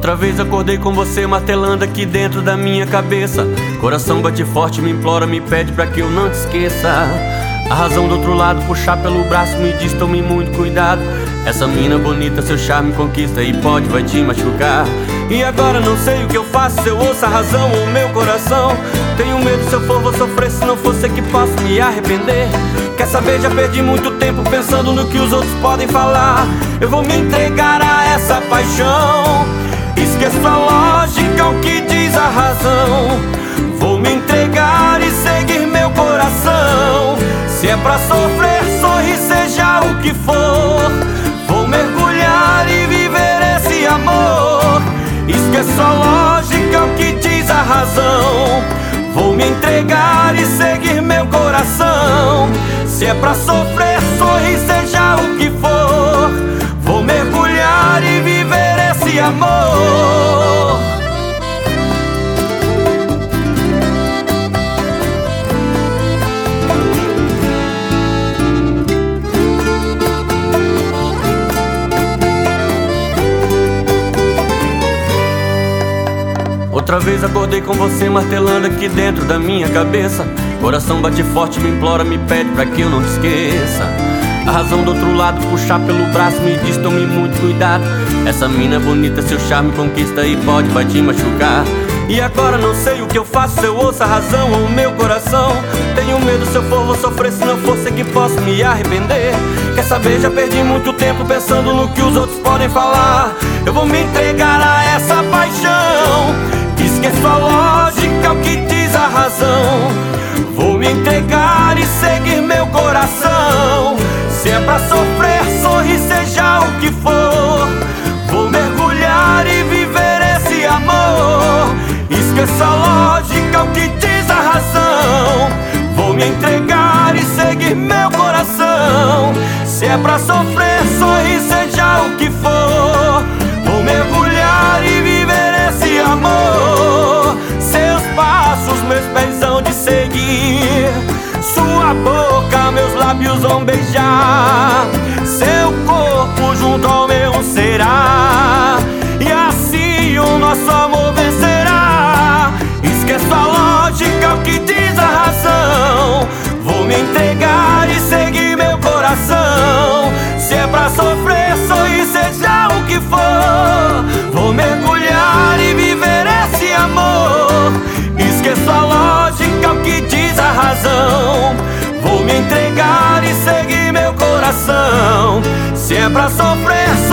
Outra vez acordei com você martelando aqui dentro da minha cabeça. Coração bate forte, me implora, me pede pra que eu não te esqueça. A razão do outro lado, puxar pelo braço, me diz, tome muito cuidado. Essa mina bonita, seu charme conquista e vai te machucar. E agora não sei o que eu faço, se eu ouço a razão ou o meu coração. Tenho medo, se eu for vou sofrer, se não for sei que posso me arrepender. Quer saber, já perdi muito tempo pensando no que os outros podem falar. Eu vou me entregar a essa paixão, esqueço a lógica, o que diz a razão. Vou me entregar e seguir meu coração. Se é pra sofrer, sorrir, seja o que for. Vou mergulhar e viver esse amor. Esqueço a lógica, o que diz a razão. Vou me entregar e seguir meu coração. Se é pra sofrer, sorrir, seja o que for. Vou mergulhar e viver esse amor. Outra vez acordei com você martelando aqui dentro da minha cabeça. Coração bate forte, me implora, me pede pra que eu não te esqueça. A razão do outro lado, puxar pelo braço, me diz, tome muito cuidado. Essa mina bonita, seu charme conquista e vai te machucar. E agora não sei o que eu faço, se eu ouço a razão ou o meu coração. Tenho medo, se eu for vou sofrer, se não for sei que posso me arrepender. Quer saber, já perdi muito tempo pensando no que os outros podem falar. Eu vou me entregar a essa paixão, esqueço a lógica, o que diz a razão. Vou me entregar e seguir meu coração. Se é pra sofrer, sorrir, seja o que for. Vou mergulhar e viver esse amor. Esqueço a lógica, o que diz a razão. Vou me entregar e seguir meu coração. Se é pra sofrer, sorrir, seja o que for. Vou mergulhar e viver esse amor. Seus passos, meus pés hão de seguir. Sua boca, meus lábios vão beijar. Seu corpo junto ao meu será. E assim o nosso amor vencerá. Esqueço a lógica, o que diz a razão. Vou me entregar e seguir meu coração. Se é pra sofrer, sorrir, seja o que for. Vou mergulhar e viver esse amor. Esqueço a lógica, o que diz a razão. Vou me entregar e seguir meu coração. Se é pra sofrer,